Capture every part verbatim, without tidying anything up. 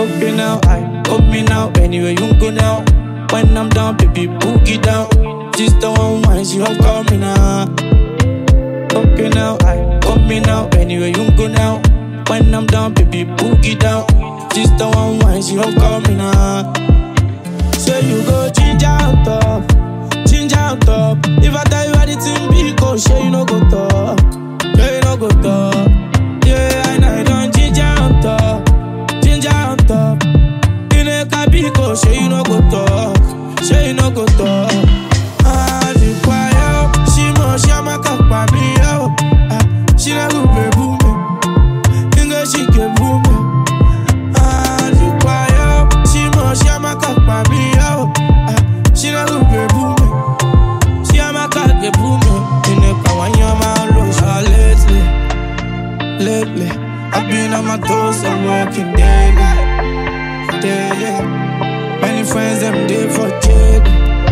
Okay now, I hold me now, anywhere you go now. When I'm down, baby, boogie down. Just the one wine, she don't call me now. Okay now, I hold me now, anywhere you go now. When I'm down, baby, boogie down. Just the one wine, she don't call me now. Say you go ginger on top, ginger on top. If I tell you anything big, go share you no go talk, share you no go talk. Yeah, I know I don't ginger on top, ginger on top. In a cabiko, share you no go talk, share you no go talk. Ah, the choir, she must share my cup, baby, oh. Ah, she not go be boom, English she get boom. Ah, the choir, she must share my cup, baby, oh. Ah, she not go be boom. She a my cup, get boom. In the car, when you're my lotion. Ah, lately, lately, I've been on my toes and working daily, daily. Many friends, them there for daily.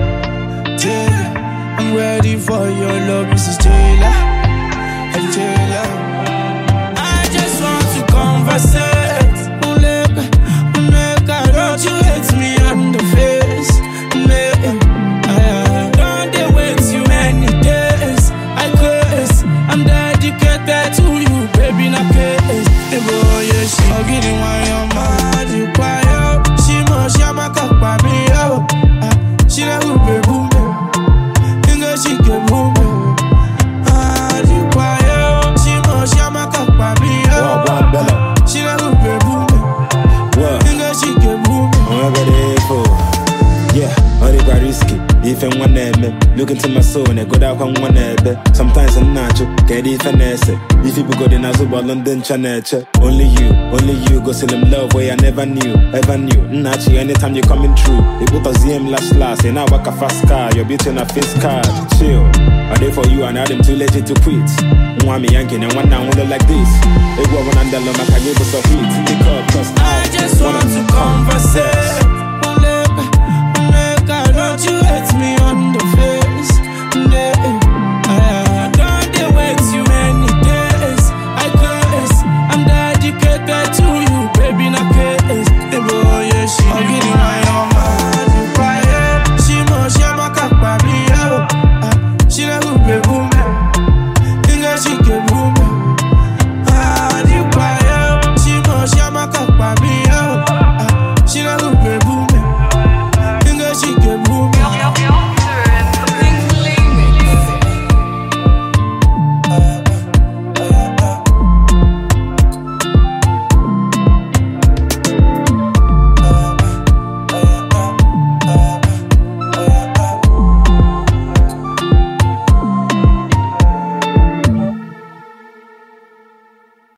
I'm ready for your love, Missus Jailer, hey, Jailer. I just want to conversate. Uneka, Uneka, don't you hate me on the face? Uneka, don't they wait too many days? I curse, I'm dedicated to you, baby, not case. Hey boy, yeah, she I'm getting why you're mad, you quiet. She must share my cup, baby, oh. She not who be boom. She get boom. Ah, the choir. She must share my cup, baby. Oh, she not go be boom. What? She get boom. I'm ready for. Yeah, all they got risky. If I'm one name, look into my soul and go down on one name. Sometimes I'm natural, get it finesse. If people go to Nazuba, London, Channel, only you, only you go sell them love where I never knew, ever knew. Naturally, anytime you're coming through, it put a Z M last last, and now walk a fast car, you're beating a face card. Chill, are they for you and I'm too legit to quit? Want me yanking and one now wanna like this. They go on under the Mac, I gave us a hit. Pick up, cause I just want to conversate.